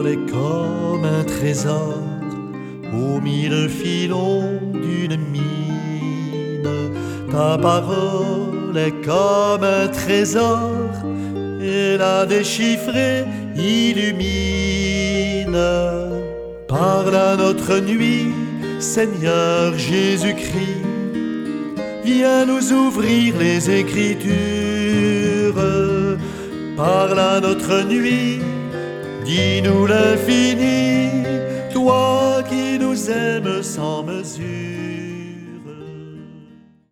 est comme un trésor aux mille filons d'une mine. Ta parole est comme un trésor et la déchiffrer illumine. Parle à notre nuit, Seigneur Jésus-Christ, viens nous ouvrir les Écritures. Parle à notre nuit, dis-nous l'infini, toi qui nous aimes sans mesure.